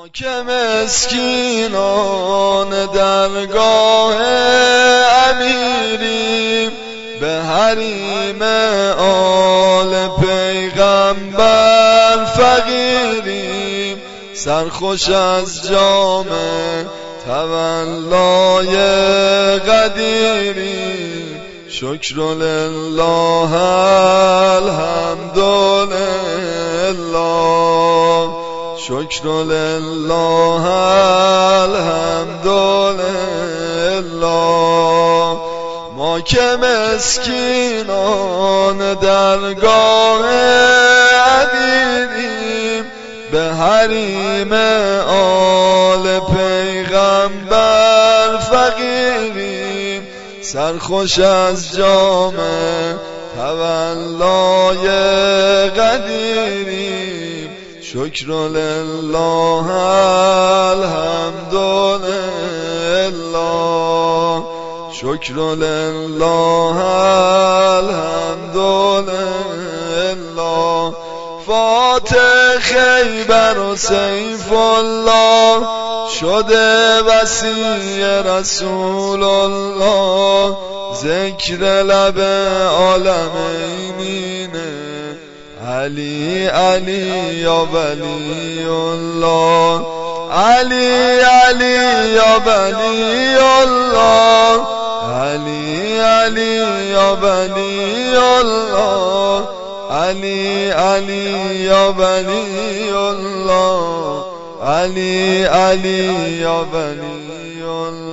که مسکینان درگاه امیریم، به حریم آل پیغمبر فقیریم. سرخوش از جام تولای قدیریم. شکر لله الحمدلله، شکر لله الحمدلله. ما که مسکینان درگاه امیریم، به حریم آل پیغمبر فقیریم. سرخوش از جام تولای قدیریم. شکر لله الحمدلله، شکر لله الحمدلله. فاتح خیبر و سیف الله، شده وصی رسول الله. ذکر لب عالمینه، علی علی یا ولی الله، علی علی یا ولی الله، علی علی یا ولی الله، علی علی یا ولی الله، علی علی یا ولی الله.